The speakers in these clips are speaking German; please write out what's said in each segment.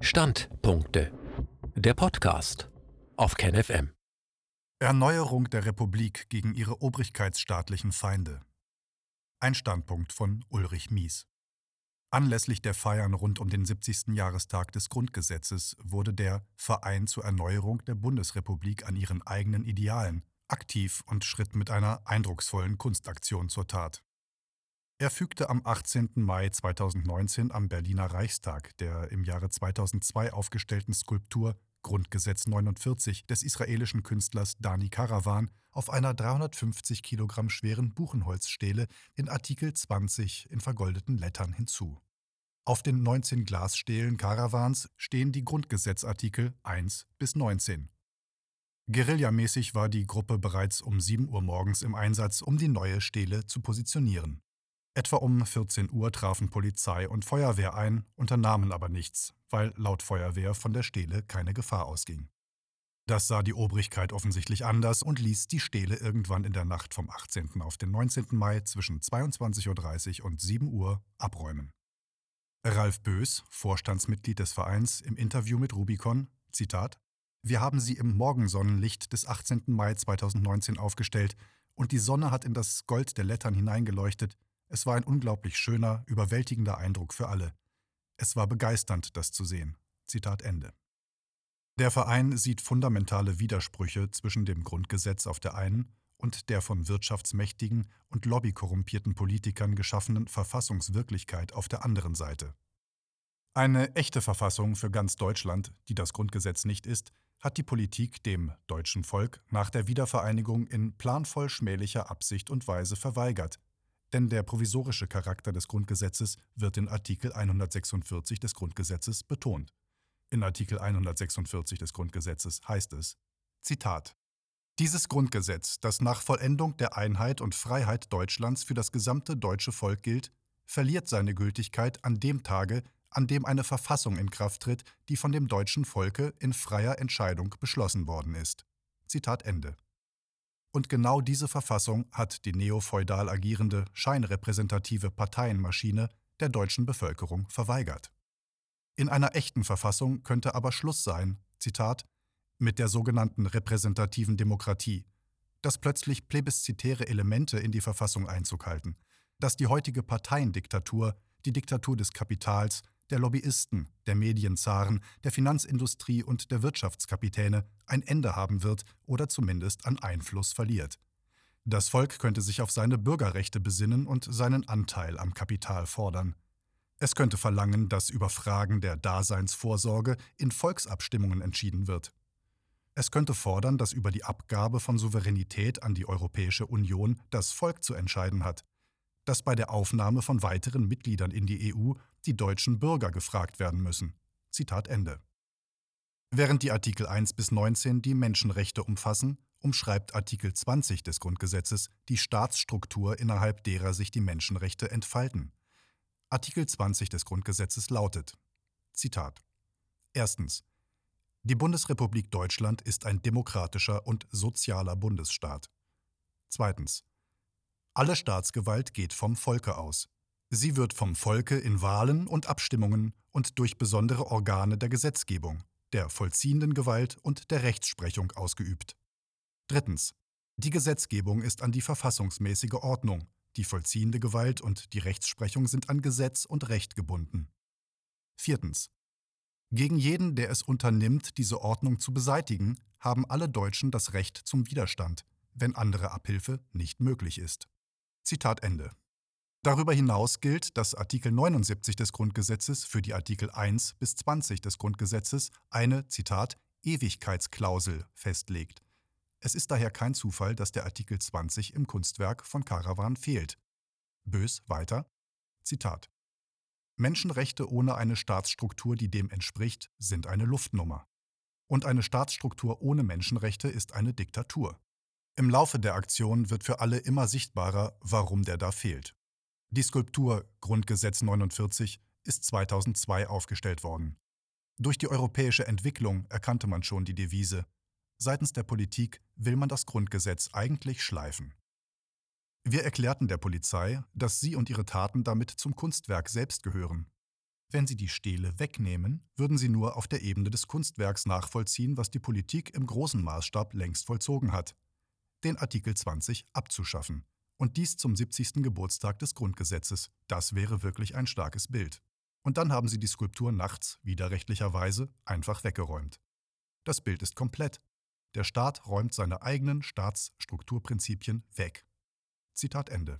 Standpunkte. Der Podcast auf KenFM. Erneuerung der Republik gegen ihre obrigkeitsstaatlichen Feinde. Ein Standpunkt von Ulrich Mies. Anlässlich der Feiern rund um den 70. Jahrestag des Grundgesetzes wurde der Verein zur Erneuerung der Bundesrepublik an ihren eigenen Idealen aktiv und schritt mit einer eindrucksvollen Kunstaktion zur Tat. Er fügte am 18. Mai 2019 am Berliner Reichstag der im Jahre 2002 aufgestellten Skulptur Grundgesetz 49 des israelischen Künstlers Dani Karavan auf einer 350 Kilogramm schweren Buchenholzstele den Artikel 20 in vergoldeten Lettern hinzu. Auf den 19 Glasstelen Karavans stehen die Grundgesetzartikel 1 bis 19. Guerillamäßig war die Gruppe bereits um 7 Uhr morgens im Einsatz, um die neue Stele zu positionieren. Etwa um 14 Uhr trafen Polizei und Feuerwehr ein, unternahmen aber nichts, weil laut Feuerwehr von der Stele keine Gefahr ausging. Das sah die Obrigkeit offensichtlich anders und ließ die Stele irgendwann in der Nacht vom 18. auf den 19. Mai zwischen 22:30 Uhr und 7 Uhr abräumen. Ralf Bös, Vorstandsmitglied des Vereins, im Interview mit Rubicon, Zitat: „Wir haben sie im Morgensonnenlicht des 18. Mai 2019 aufgestellt und die Sonne hat in das Gold der Lettern hineingeleuchtet. Es war ein unglaublich schöner, überwältigender Eindruck für alle. Es war begeisternd, das zu sehen." Zitat Ende. Der Verein sieht fundamentale Widersprüche zwischen dem Grundgesetz auf der einen und der von wirtschaftsmächtigen und lobbykorrumpierten Politikern geschaffenen Verfassungswirklichkeit auf der anderen Seite. Eine echte Verfassung für ganz Deutschland, die das Grundgesetz nicht ist, hat die Politik dem deutschen Volk nach der Wiedervereinigung in planvoll schmählicher Absicht und Weise verweigert. Denn der provisorische Charakter des Grundgesetzes wird in Artikel 146 des Grundgesetzes betont. In Artikel 146 des Grundgesetzes heißt es, Zitat: „Dieses Grundgesetz, das nach Vollendung der Einheit und Freiheit Deutschlands für das gesamte deutsche Volk gilt, verliert seine Gültigkeit an dem Tage, an dem eine Verfassung in Kraft tritt, die von dem deutschen Volke in freier Entscheidung beschlossen worden ist." Zitat Ende. Und genau diese Verfassung hat die neofeudal agierende, scheinrepräsentative Parteienmaschine der deutschen Bevölkerung verweigert. In einer echten Verfassung könnte aber Schluss sein, Zitat, „mit der sogenannten repräsentativen Demokratie, dass plötzlich plebiszitäre Elemente in die Verfassung Einzug halten, dass die heutige Parteiendiktatur, die Diktatur des Kapitals, der Lobbyisten, der Medienzaren, der Finanzindustrie und der Wirtschaftskapitäne ein Ende haben wird oder zumindest an Einfluss verliert. Das Volk könnte sich auf seine Bürgerrechte besinnen und seinen Anteil am Kapital fordern. Es könnte verlangen, dass über Fragen der Daseinsvorsorge in Volksabstimmungen entschieden wird. Es könnte fordern, dass über die Abgabe von Souveränität an die Europäische Union das Volk zu entscheiden hat, dass bei der Aufnahme von weiteren Mitgliedern in die EU die deutschen Bürger gefragt werden müssen." Zitat Ende. Während die Artikel 1 bis 19 die Menschenrechte umfassen, umschreibt Artikel 20 des Grundgesetzes die Staatsstruktur, innerhalb derer sich die Menschenrechte entfalten. Artikel 20 des Grundgesetzes lautet, Zitat: „Erstens. Die Bundesrepublik Deutschland ist ein demokratischer und sozialer Bundesstaat. Zweitens. Alle Staatsgewalt geht vom Volke aus. Sie wird vom Volke in Wahlen und Abstimmungen und durch besondere Organe der Gesetzgebung, der vollziehenden Gewalt und der Rechtsprechung ausgeübt. Drittens. Die Gesetzgebung ist an die verfassungsmäßige Ordnung, die vollziehende Gewalt und die Rechtsprechung sind an Gesetz und Recht gebunden. Viertens. Gegen jeden, der es unternimmt, diese Ordnung zu beseitigen, haben alle Deutschen das Recht zum Widerstand, wenn andere Abhilfe nicht möglich ist." Zitat Ende. Darüber hinaus gilt, dass Artikel 79 des Grundgesetzes für die Artikel 1 bis 20 des Grundgesetzes eine, Zitat, „Ewigkeitsklausel" festlegt. Es ist daher kein Zufall, dass der Artikel 20 im Kunstwerk von Karavan fehlt. Bös weiter, Zitat: „Menschenrechte ohne eine Staatsstruktur, die dem entspricht, sind eine Luftnummer. Und eine Staatsstruktur ohne Menschenrechte ist eine Diktatur." Im Laufe der Aktion wird für alle immer sichtbarer, warum der da fehlt. Die Skulptur Grundgesetz 49 ist 2002 aufgestellt worden. Durch die europäische Entwicklung erkannte man schon die Devise: Seitens der Politik will man das Grundgesetz eigentlich schleifen. Wir erklärten der Polizei, dass sie und ihre Taten damit zum Kunstwerk selbst gehören. Wenn Sie die Stele wegnehmen, würden Sie nur auf der Ebene des Kunstwerks nachvollziehen, was die Politik im großen Maßstab längst vollzogen hat: den Artikel 20 abzuschaffen. Und dies zum 70. Geburtstag des Grundgesetzes. Das wäre wirklich ein starkes Bild. Und dann haben Sie die Skulptur nachts, widerrechtlicherweise, einfach weggeräumt. Das Bild ist komplett. Der Staat räumt seine eigenen Staatsstrukturprinzipien weg. Zitat Ende.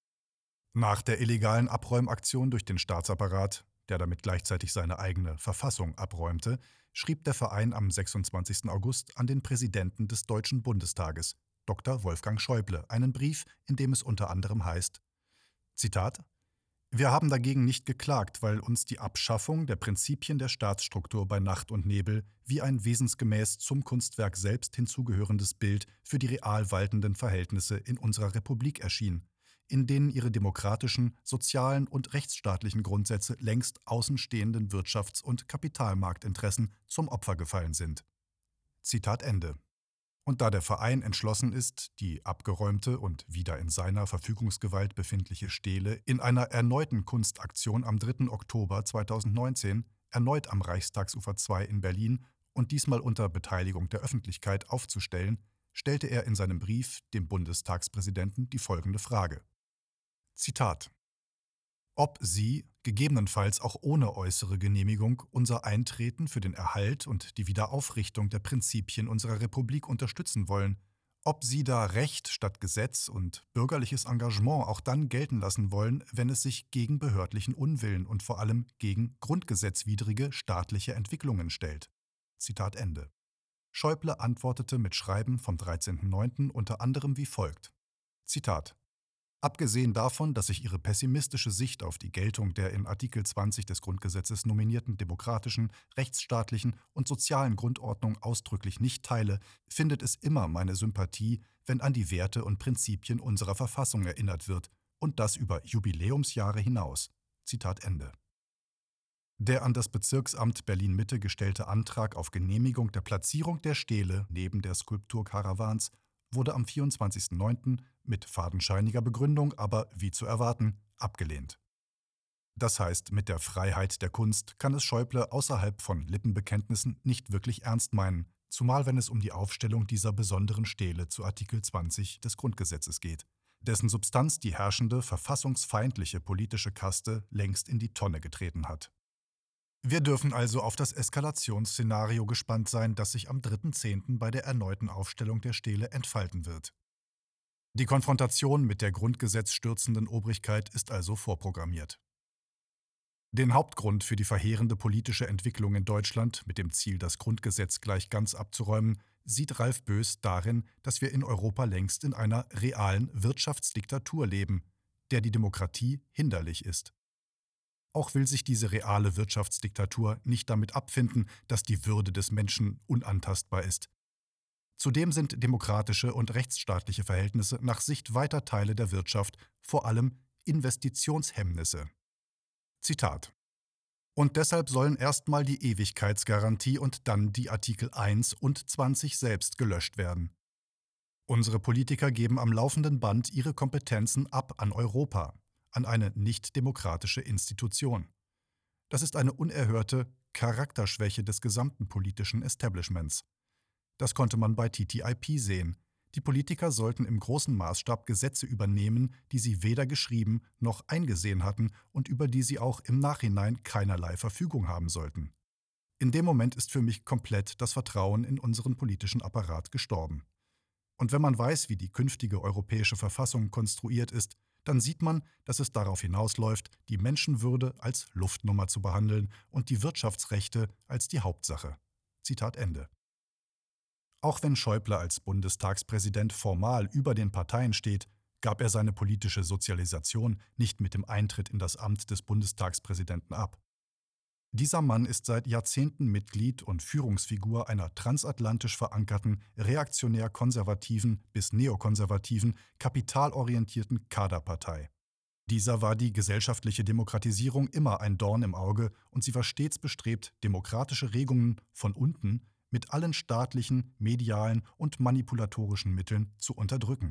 Nach der illegalen Abräumaktion durch den Staatsapparat, der damit gleichzeitig seine eigene Verfassung abräumte, schrieb der Verein am 26. August an den Präsidenten des Deutschen Bundestages, Dr. Wolfgang Schäuble, einen Brief, in dem es unter anderem heißt: Zitat: Wir haben dagegen nicht geklagt, weil uns die Abschaffung der Prinzipien der Staatsstruktur bei Nacht und Nebel wie ein wesensgemäß zum Kunstwerk selbst hinzugehörendes Bild für die real waltenden Verhältnisse in unserer Republik erschien, in denen ihre demokratischen, sozialen und rechtsstaatlichen Grundsätze längst außenstehenden Wirtschafts- und Kapitalmarktinteressen zum Opfer gefallen sind. Zitat Ende. Und da der Verein entschlossen ist, die abgeräumte und wieder in seiner Verfügungsgewalt befindliche Stele in einer erneuten Kunstaktion am 3. Oktober 2019 erneut am Reichstagsufer 2 in Berlin und diesmal unter Beteiligung der Öffentlichkeit aufzustellen, stellte er in seinem Brief dem Bundestagspräsidenten die folgende Frage. Zitat: Ob Sie, gegebenenfalls auch ohne äußere Genehmigung, unser Eintreten für den Erhalt und die Wiederaufrichtung der Prinzipien unserer Republik unterstützen wollen, ob Sie da Recht statt Gesetz und bürgerliches Engagement auch dann gelten lassen wollen, wenn es sich gegen behördlichen Unwillen und vor allem gegen grundgesetzwidrige staatliche Entwicklungen stellt. Zitat Ende. Schäuble antwortete mit Schreiben vom 13.09. unter anderem wie folgt. Zitat: Abgesehen davon, dass ich Ihre pessimistische Sicht auf die Geltung der in Artikel 20 des Grundgesetzes nominierten demokratischen, rechtsstaatlichen und sozialen Grundordnung ausdrücklich nicht teile, findet es immer meine Sympathie, wenn an die Werte und Prinzipien unserer Verfassung erinnert wird, und das über Jubiläumsjahre hinaus. Zitat Ende. Der an das Bezirksamt Berlin-Mitte gestellte Antrag auf Genehmigung der Platzierung der Stele neben der Skulptur Karawans wurde am 24.09. mit fadenscheiniger Begründung, aber wie zu erwarten, abgelehnt. Das heißt, mit der Freiheit der Kunst kann es Schäuble außerhalb von Lippenbekenntnissen nicht wirklich ernst meinen, zumal wenn es um die Aufstellung dieser besonderen Stele zu Artikel 20 des Grundgesetzes geht, dessen Substanz die herrschende, verfassungsfeindliche politische Kaste längst in die Tonne getreten hat. Wir dürfen also auf das Eskalationsszenario gespannt sein, das sich am 3.10. bei der erneuten Aufstellung der Stele entfalten wird. Die Konfrontation mit der grundgesetzstürzenden Obrigkeit ist also vorprogrammiert. Den Hauptgrund für die verheerende politische Entwicklung in Deutschland mit dem Ziel, das Grundgesetz gleich ganz abzuräumen, sieht Ralf Bös darin, dass wir in Europa längst in einer realen Wirtschaftsdiktatur leben, der die Demokratie hinderlich ist. Auch will sich diese reale Wirtschaftsdiktatur nicht damit abfinden, dass die Würde des Menschen unantastbar ist. Zudem sind demokratische und rechtsstaatliche Verhältnisse nach Sicht weiter Teile der Wirtschaft vor allem Investitionshemmnisse. Zitat: Und deshalb sollen erstmal die Ewigkeitsgarantie und dann die Artikel 1 und 20 selbst gelöscht werden. Unsere Politiker geben am laufenden Band ihre Kompetenzen ab an Europa, an eine nicht-demokratische Institution. Das ist eine unerhörte Charakterschwäche des gesamten politischen Establishments. Das konnte man bei TTIP sehen. Die Politiker sollten im großen Maßstab Gesetze übernehmen, die sie weder geschrieben noch eingesehen hatten und über die sie auch im Nachhinein keinerlei Verfügung haben sollten. In dem Moment ist für mich komplett das Vertrauen in unseren politischen Apparat gestorben. Und wenn man weiß, wie die künftige europäische Verfassung konstruiert ist, dann sieht man, dass es darauf hinausläuft, die Menschenwürde als Luftnummer zu behandeln und die Wirtschaftsrechte als die Hauptsache. Zitat Ende. Auch wenn Schäuble als Bundestagspräsident formal über den Parteien steht, gab er seine politische Sozialisation nicht mit dem Eintritt in das Amt des Bundestagspräsidenten ab. Dieser Mann ist seit Jahrzehnten Mitglied und Führungsfigur einer transatlantisch verankerten, reaktionär-konservativen bis neokonservativen, kapitalorientierten Kaderpartei. Dieser war die gesellschaftliche Demokratisierung immer ein Dorn im Auge und sie war stets bestrebt, demokratische Regungen von unten mit allen staatlichen, medialen und manipulatorischen Mitteln zu unterdrücken.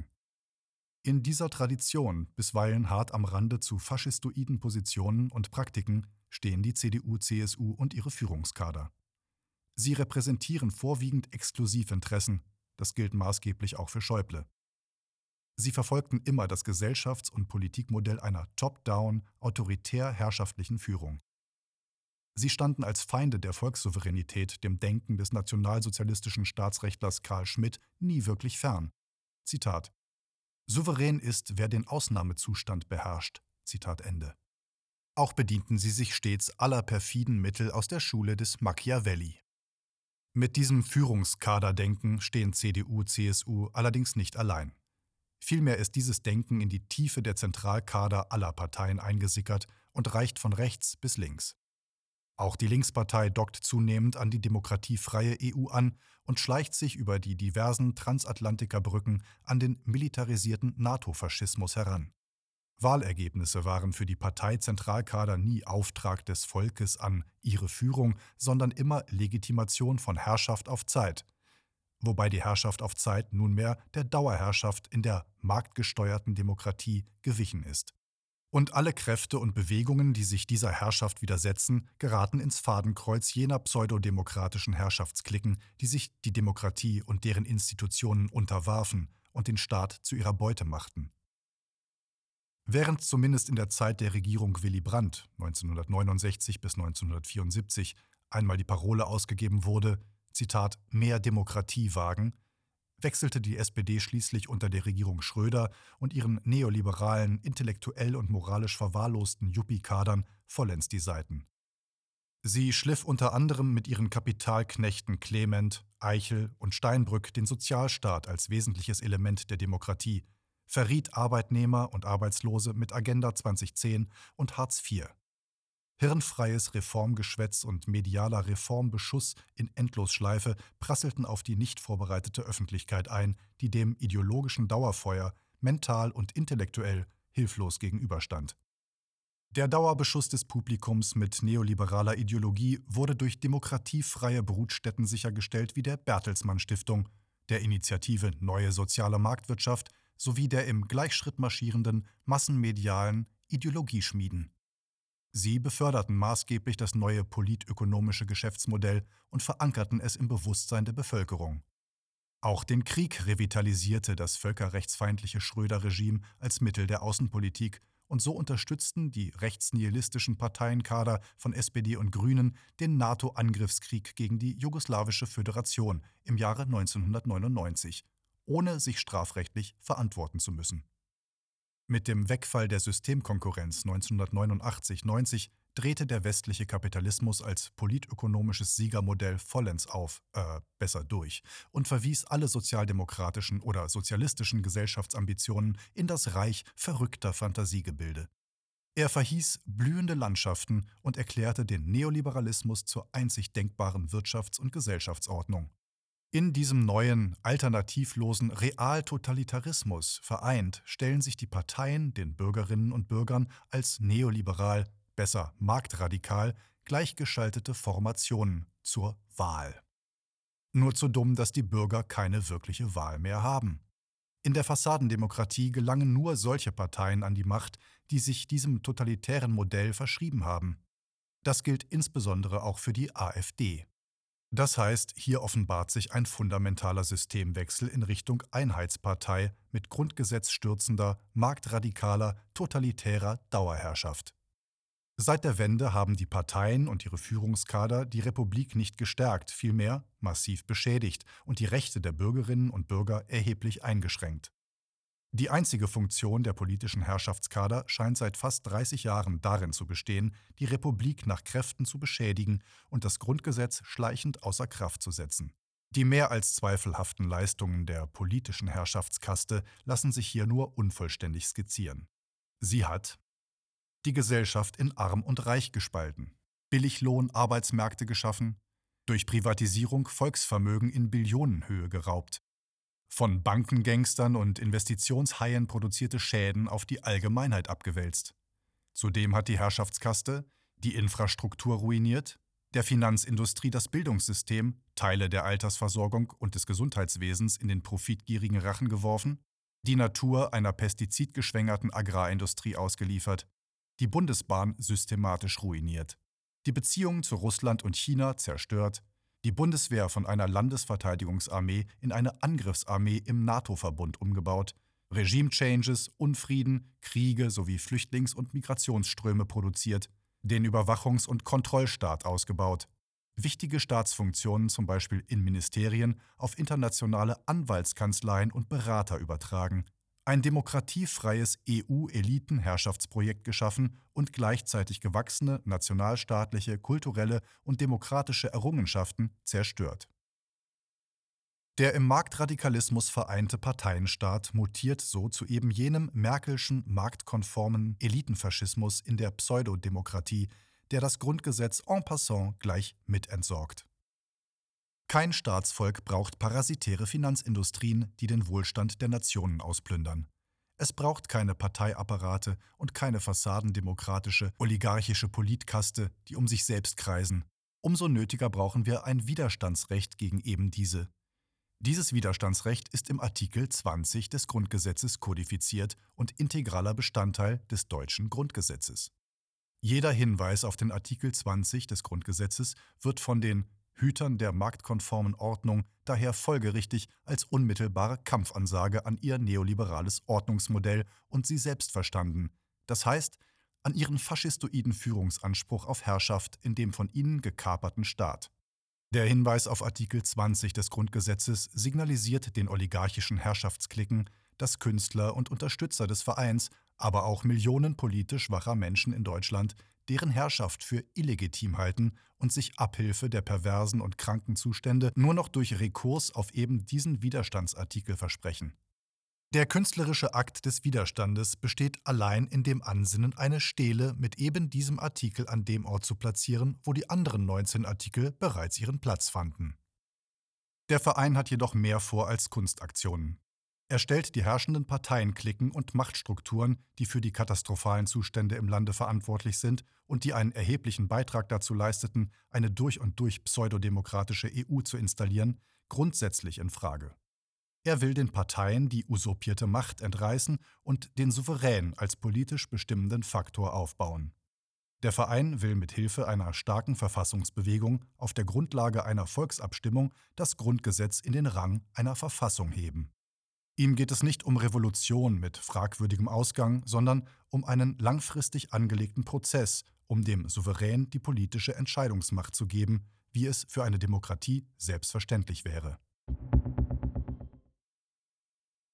In dieser Tradition, bisweilen hart am Rande zu faschistoiden Positionen und Praktiken, stehen die CDU, CSU und ihre Führungskader. Sie repräsentieren vorwiegend Exklusivinteressen, das gilt maßgeblich auch für Schäuble. Sie verfolgten immer das Gesellschafts- und Politikmodell einer top-down, autoritär-herrschaftlichen Führung. Sie standen als Feinde der Volkssouveränität dem Denken des nationalsozialistischen Staatsrechtlers Carl Schmitt nie wirklich fern. Zitat: Souverän ist, wer den Ausnahmezustand beherrscht. Zitat Ende. Auch bedienten sie sich stets aller perfiden Mittel aus der Schule des Machiavelli. Mit diesem Führungskaderdenken stehen CDU, CSU allerdings nicht allein. Vielmehr ist dieses Denken in die Tiefe der Zentralkader aller Parteien eingesickert und reicht von rechts bis links. Auch die Linkspartei dockt zunehmend an die demokratiefreie EU an und schleicht sich über die diversen Transatlantikerbrücken an den militarisierten NATO-Faschismus heran. Wahlergebnisse waren für die Parteizentralkader nie Auftrag des Volkes an ihre Führung, sondern immer Legitimation von Herrschaft auf Zeit, wobei die Herrschaft auf Zeit nunmehr der Dauerherrschaft in der marktgesteuerten Demokratie gewichen ist. Und alle Kräfte und Bewegungen, die sich dieser Herrschaft widersetzen, geraten ins Fadenkreuz jener pseudodemokratischen Herrschaftsklicken, die sich die Demokratie und deren Institutionen unterwarfen und den Staat zu ihrer Beute machten. Während zumindest in der Zeit der Regierung Willy Brandt 1969 bis 1974 einmal die Parole ausgegeben wurde, Zitat, mehr Demokratie wagen, wechselte die SPD schließlich unter der Regierung Schröder und ihren neoliberalen, intellektuell und moralisch verwahrlosten Yuppie-Kadern vollends die Seiten. Sie schliff unter anderem mit ihren Kapitalknechten Clement, Eichel und Steinbrück den Sozialstaat als wesentliches Element der Demokratie, verriet Arbeitnehmer und Arbeitslose mit Agenda 2010 und Hartz IV. Hirnfreies Reformgeschwätz und medialer Reformbeschuss in Endlosschleife prasselten auf die nicht vorbereitete Öffentlichkeit ein, die dem ideologischen Dauerfeuer mental und intellektuell hilflos gegenüberstand. Der Dauerbeschuss des Publikums mit neoliberaler Ideologie wurde durch demokratiefreie Brutstätten sichergestellt wie der Bertelsmann Stiftung, der Initiative Neue Soziale Marktwirtschaft sowie der im Gleichschritt marschierenden massenmedialen Ideologieschmieden. Sie beförderten maßgeblich das neue politökonomische Geschäftsmodell und verankerten es im Bewusstsein der Bevölkerung. Auch den Krieg revitalisierte das völkerrechtsfeindliche Schröder-Regime als Mittel der Außenpolitik und so unterstützten die rechtsnihilistischen Parteienkader von SPD und Grünen den NATO-Angriffskrieg gegen die jugoslawische Föderation im Jahre 1999, ohne sich strafrechtlich verantworten zu müssen. Mit dem Wegfall der Systemkonkurrenz 1989/90 drehte der westliche Kapitalismus als politökonomisches Siegermodell vollends besser durch und verwies alle sozialdemokratischen oder sozialistischen Gesellschaftsambitionen in das Reich verrückter Fantasiegebilde. Er verhieß blühende Landschaften und erklärte den Neoliberalismus zur einzig denkbaren Wirtschafts- und Gesellschaftsordnung. In diesem neuen, alternativlosen Realtotalitarismus vereint stellen sich die Parteien den Bürgerinnen und Bürgern als neoliberal, besser marktradikal, gleichgeschaltete Formationen zur Wahl. Nur zu dumm, dass die Bürger keine wirkliche Wahl mehr haben. In der Fassadendemokratie gelangen nur solche Parteien an die Macht, die sich diesem totalitären Modell verschrieben haben. Das gilt insbesondere auch für die AfD. Das heißt, hier offenbart sich ein fundamentaler Systemwechsel in Richtung Einheitspartei mit grundgesetzstürzender, marktradikaler, totalitärer Dauerherrschaft. Seit der Wende haben die Parteien und ihre Führungskader die Republik nicht gestärkt, vielmehr massiv beschädigt und die Rechte der Bürgerinnen und Bürger erheblich eingeschränkt. Die einzige Funktion der politischen Herrschaftskader scheint seit fast 30 Jahren darin zu bestehen, die Republik nach Kräften zu beschädigen und das Grundgesetz schleichend außer Kraft zu setzen. Die mehr als zweifelhaften Leistungen der politischen Herrschaftskaste lassen sich hier nur unvollständig skizzieren. Sie hat die Gesellschaft in Arm und Reich gespalten, Billiglohn-Arbeitsmärkte geschaffen, durch Privatisierung Volksvermögen in Billionenhöhe geraubt, von Bankengangstern und Investitionshaien produzierte Schäden auf die Allgemeinheit abgewälzt. Zudem hat die Herrschaftskaste die Infrastruktur ruiniert, der Finanzindustrie das Bildungssystem, Teile der Altersversorgung und des Gesundheitswesens in den profitgierigen Rachen geworfen, die Natur einer pestizidgeschwängerten Agrarindustrie ausgeliefert, die Bundesbahn systematisch ruiniert, die Beziehungen zu Russland und China zerstört, die Bundeswehr von einer Landesverteidigungsarmee in eine Angriffsarmee im NATO-Verbund umgebaut, Regime-Changes, Unfrieden, Kriege sowie Flüchtlings- und Migrationsströme produziert, den Überwachungs- und Kontrollstaat ausgebaut, wichtige Staatsfunktionen, zum Beispiel in Ministerien, auf internationale Anwaltskanzleien und Berater übertragen, ein demokratiefreies EU-Elitenherrschaftsprojekt geschaffen und gleichzeitig gewachsene nationalstaatliche, kulturelle und demokratische Errungenschaften zerstört. Der im Marktradikalismus vereinte Parteienstaat mutiert so zu eben jenem Merkelschen marktkonformen Elitenfaschismus in der Pseudodemokratie, der das Grundgesetz en passant gleich mitentsorgt. Kein Staatsvolk braucht parasitäre Finanzindustrien, die den Wohlstand der Nationen ausplündern. Es braucht keine Parteiapparate und keine fassadendemokratische, oligarchische Politkaste, die um sich selbst kreisen. Umso nötiger brauchen wir ein Widerstandsrecht gegen eben diese. Dieses Widerstandsrecht ist im Artikel 20 des Grundgesetzes kodifiziert und integraler Bestandteil des deutschen Grundgesetzes. Jeder Hinweis auf den Artikel 20 des Grundgesetzes wird von den Hütern der marktkonformen Ordnung daher folgerichtig als unmittelbare Kampfansage an ihr neoliberales Ordnungsmodell und sie selbst verstanden, das heißt, an ihren faschistoiden Führungsanspruch auf Herrschaft in dem von ihnen gekaperten Staat. Der Hinweis auf Artikel 20 des Grundgesetzes signalisiert den oligarchischen Herrschaftsklicken, dass Künstler und Unterstützer des Vereins, aber auch Millionen politisch wacher Menschen in Deutschland deren Herrschaft für illegitim halten und sich Abhilfe der perversen und kranken Zustände nur noch durch Rekurs auf eben diesen Widerstandsartikel versprechen. Der künstlerische Akt des Widerstandes besteht allein in dem Ansinnen, eine Stele mit eben diesem Artikel an dem Ort zu platzieren, wo die anderen 19 Artikel bereits ihren Platz fanden. Der Verein hat jedoch mehr vor als Kunstaktionen. Er stellt die herrschenden Parteienklicken und Machtstrukturen, die für die katastrophalen Zustände im Lande verantwortlich sind und die einen erheblichen Beitrag dazu leisteten, eine durch und durch pseudodemokratische EU zu installieren, grundsätzlich in Frage. Er will den Parteien die usurpierte Macht entreißen und den Souverän als politisch bestimmenden Faktor aufbauen. Der Verein will mit Hilfe einer starken Verfassungsbewegung auf der Grundlage einer Volksabstimmung das Grundgesetz in den Rang einer Verfassung heben. Ihm geht es nicht um Revolution mit fragwürdigem Ausgang, sondern um einen langfristig angelegten Prozess, um dem Souverän die politische Entscheidungsmacht zu geben, wie es für eine Demokratie selbstverständlich wäre.